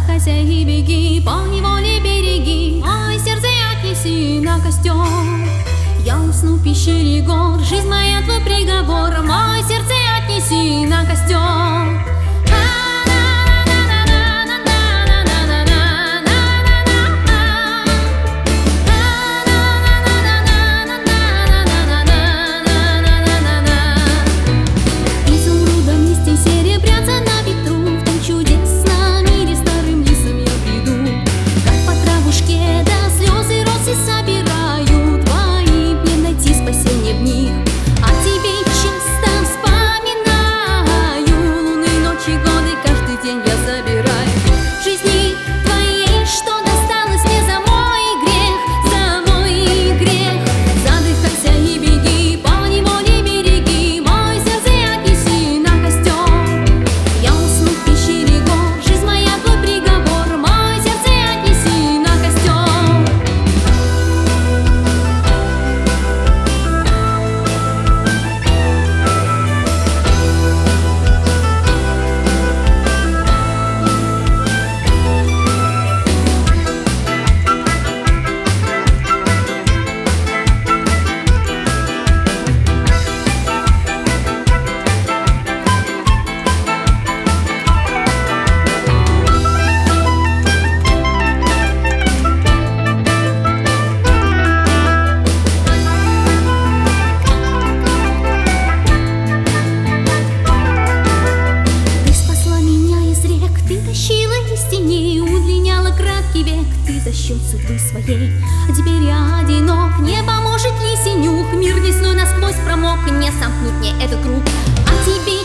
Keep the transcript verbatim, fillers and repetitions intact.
Задыхайся и беги, поневоле береги, мое сердце отнеси на костер. Я усну в пещере гор, жизнь моя твой приговор, мое сердце отнеси на костер. Ты за счет судьбы своей, а теперь я одинок. Не поможет ли синюх, мир лесной насквозь промок, не сомкнуть мне этот круг. А тебе